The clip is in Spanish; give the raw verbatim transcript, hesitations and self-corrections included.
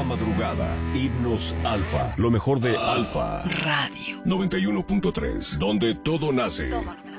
madrugada. Himnos Alfa. Lo mejor de Alfa Radio noventa y uno punto tres, donde todo nace.